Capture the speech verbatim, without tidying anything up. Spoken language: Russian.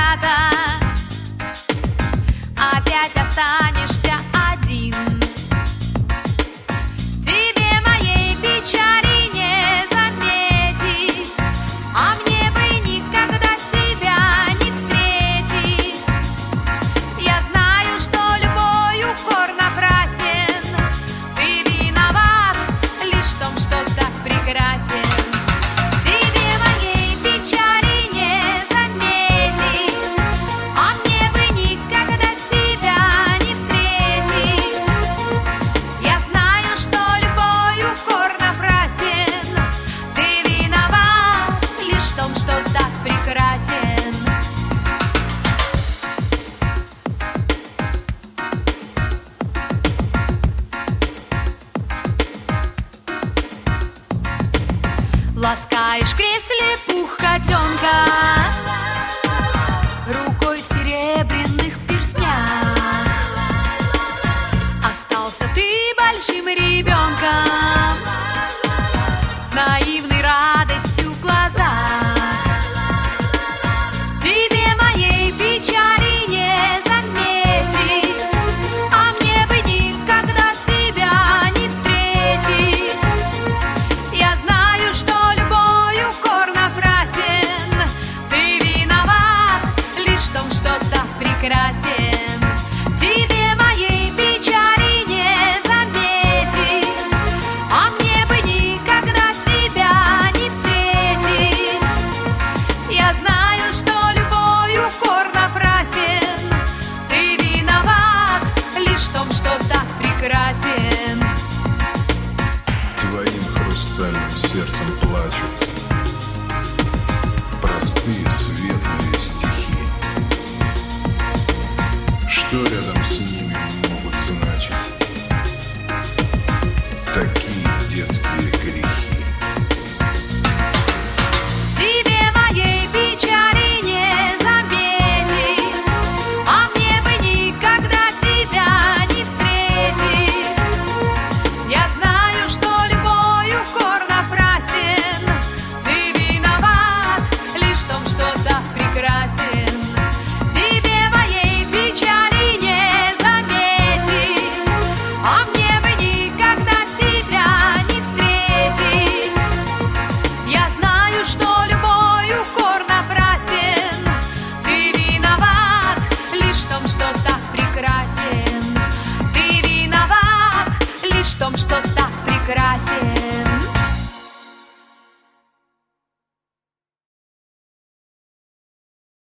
когда-то опять останешься один. Тебе моей печали не заметить, а мне бы никогда тебя не встретить. Я знаю, что любой укор напрасен, ты виноват лишь в том, что так прекрасен. Ласкаешь в кресле пух котенка рукой в серебряных перстнях. Остался ты большим ребенком с наивной радостью в глазах. Тебе моей печали не заметить, а мне бы никогда тебя не встретить. Я знаю, что прекрасен. Тебе моей печали не заметить, а мне бы никогда тебя не встретить. Я знаю, что любой укор напрасен, ты виноват лишь в том, что так прекрасен. Твоим хрустальным сердцем плачут простые светлые стихи. Что рядом с ними могут значить такие детские грехи? Тебе моей печали не заметить, а мне бы никогда тебя не встретить. Я знаю, что любой укор напрасен, ты виноват лишь в том, что так прекрасен. Ты виноват лишь в том, что так прекрасен.